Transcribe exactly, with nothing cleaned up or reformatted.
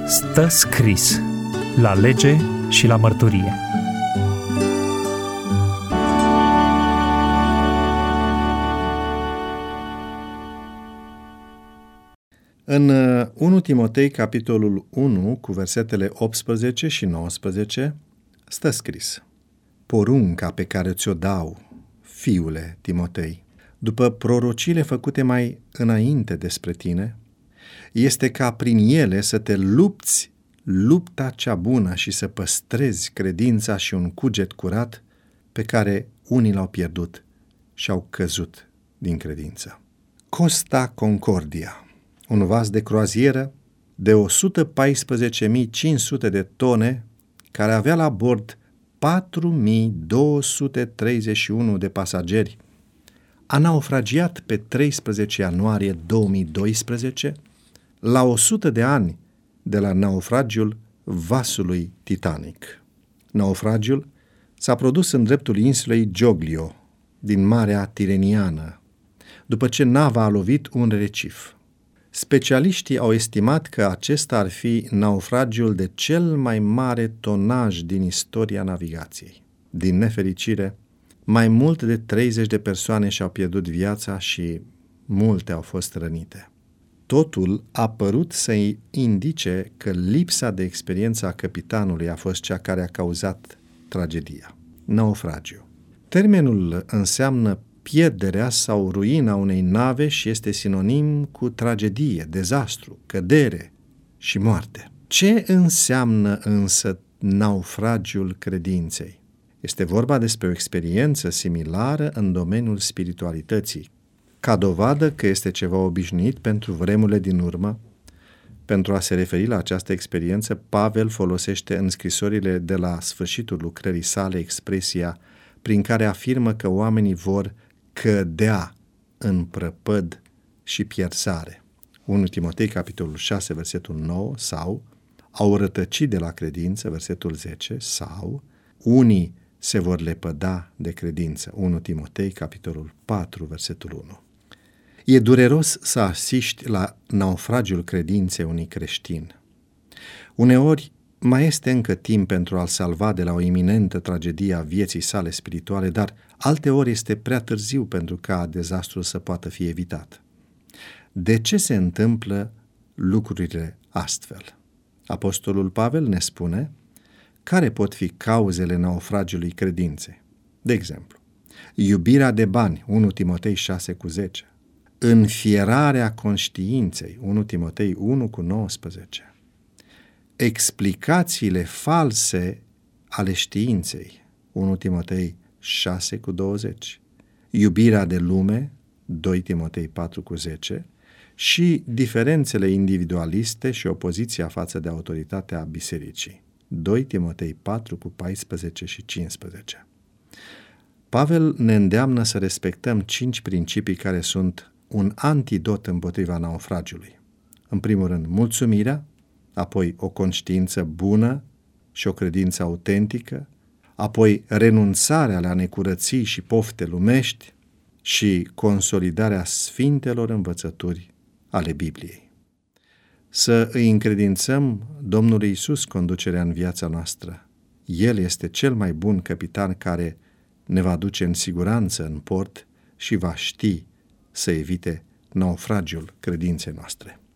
Stă scris la lege și la mărturie. În unu Timotei, capitolul unu, cu versetele optsprezece și nouăsprezece, stă scris: Porunca pe care ți-o dau, fiule Timotei, după prorociile făcute mai înainte despre tine, este ca prin ele să te lupți lupta cea bună și să păstrezi credința și un cuget curat pe care unii l-au pierdut și au căzut din credință. Costa Concordia, un vas de croazieră de o sută paisprezece mii cinci sute de tone, care avea la bord patru mii două sute treizeci și unu de pasageri, a naufragiat pe treisprezece ianuarie două mii doisprezece, la o sută de ani de la naufragiul vasului Titanic. Naufragiul s-a produs în dreptul insulei Giglio, din Marea Tireniană, după ce nava a lovit un recif. Specialiștii au estimat că acesta ar fi naufragiul de cel mai mare tonaj din istoria navigației. Din nefericire, mai mult de treizeci de persoane și-au pierdut viața și multe au fost rănite. Totul a părut să-i indice că lipsa de experiență a căpitanului a fost cea care a cauzat tragedia. Naufragiu. Termenul înseamnă pierderea sau ruina unei nave și este sinonim cu tragedie, dezastru, cădere și moarte. Ce înseamnă însă naufragiul credinței? Este vorba despre o experiență similară în domeniul spiritualității. Ca dovadă că este ceva obișnuit pentru vremurile din urmă, pentru a se referi la această experiență, Pavel folosește în scrisorile de la sfârșitul lucrării sale expresia prin care afirmă că oamenii vor cădea în prăpăd și pierzare. unu Timotei, capitolul șase, versetul nouă, sau au rătăcit de la credință, versetul zece, sau unii se vor lepăda de credință, unu Timotei, capitolul patru, versetul unu. E dureros să asiști la naufragiul credinței unui creștin. Uneori mai este încă timp pentru a-l salva de la o iminentă tragedie a vieții sale spirituale, dar alteori este prea târziu pentru ca dezastrul să poată fi evitat. De ce se întâmplă lucrurile astfel? Apostolul Pavel ne spune care pot fi cauzele naufragiului credinței. De exemplu, iubirea de bani, unu Timotei șase cu zece, înfierarea conștiinței, unu Timotei unu cu nouăsprezece, explicațiile false ale științei, unu Timotei șase cu douăzeci, iubirea de lume, doi Timotei patru cu zece, și diferențele individualiste și opoziția față de autoritatea bisericii, doi Timotei patru cu paisprezece și cincisprezece. Pavel ne îndeamnă să respectăm cinci principii care sunt un antidot împotriva naufragiului. În primul rând, mulțumirea, apoi o conștiință bună și o credință autentică, apoi renunțarea la necurății și pofte lumești și consolidarea sfintelor învățături ale Bibliei. Să îi încredințăm Domnului Iisus conducerea în viața noastră. El este cel mai bun capitan care ne va duce în siguranță în port și va ști să evite naufragiul credinței noastre.